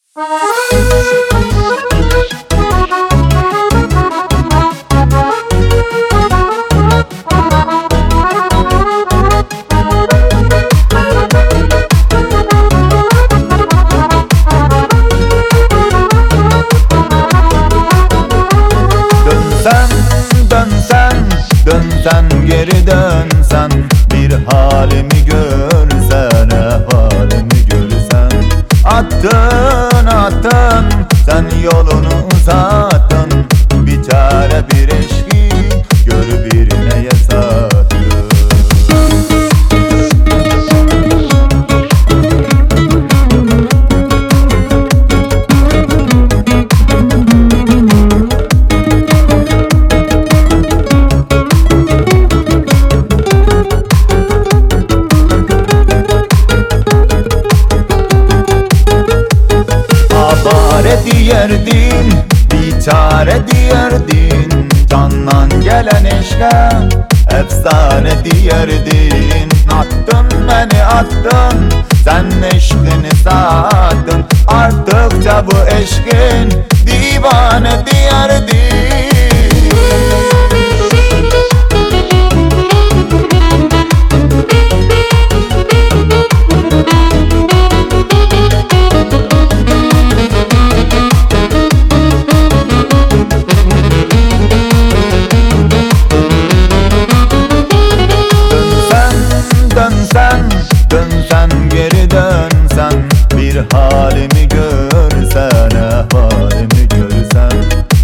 Dönsen geri dönsen, bir halimi görsen, halimi görsen. Attın sen yolunu uzattın, bir çare bir eşki gör birine sattın. Diyerdin, bir çare diyerdin, candan gelen eşke efsane diyerdin. Attın beni attın, sen eşkini sattın, arttıkça bu eşkin divane diyerdin. Dönsen geri dönsen, bir halimi görsen, halimi görsen.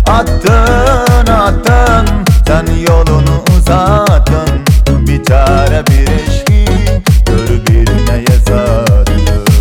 Attın sen yolunu uzattın, bir çare bir eşki gör birine sattın.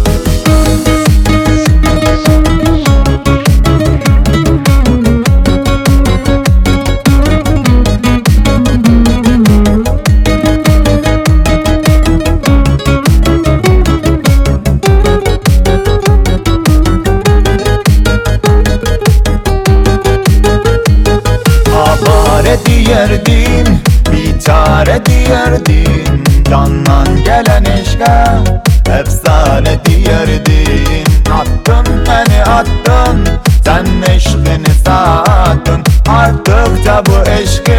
Diyerdin, bir çare diyerdin, candan gelen eşke efsane diyerdin. Attın beni attın, sen eşkini sattın, arttıkça bu eşki